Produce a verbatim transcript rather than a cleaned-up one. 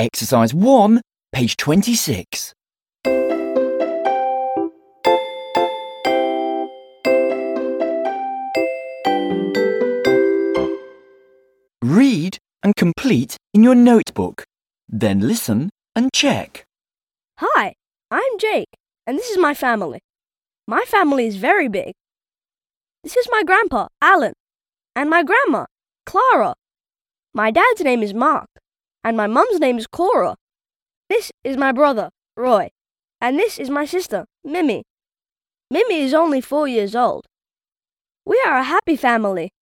Exercise one, page twenty-six. Read and complete in your notebook. Then listen and check. Hi, I'm Jake, and this is my family. My family is very big. This is my grandpa, Alan, and my grandma, Clara. My dad's name is Mark, and my mum's name is Cora. This is my brother, Roy, and this is my sister, Mimi. Mimi is only four years old. We are a happy family.